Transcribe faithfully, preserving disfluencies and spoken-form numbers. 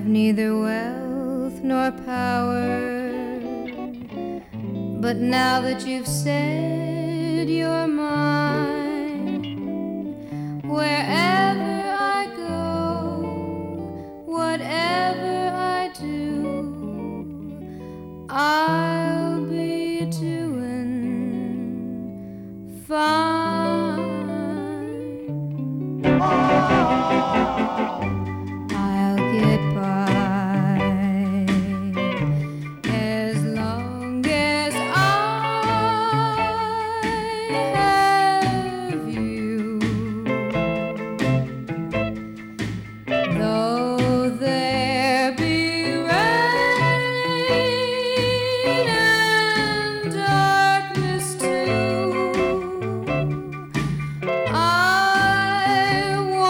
I've neither wealth nor power, but now that you've said you're mine, wherever